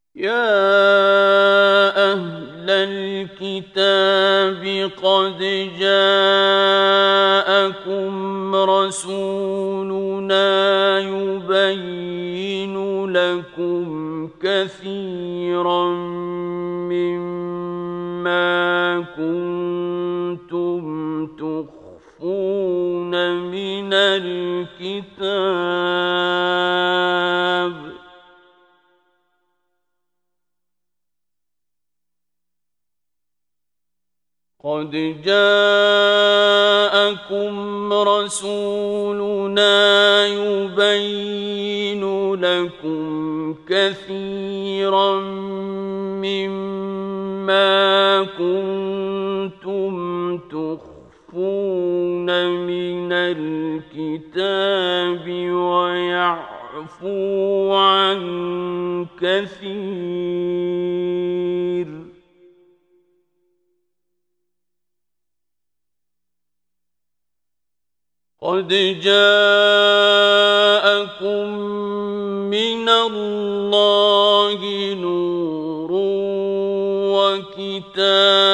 يا أهل الكتاب قد جاءكم رسولنا يبين لكم كثيرا مما كنتم تخفون من الكتاب قد جاءكم رسولنا يبين لكم كثيرا مما كنتم تخفون من الكتاب ويعفو عن كثير قد جاءكم من الله نور وكتاب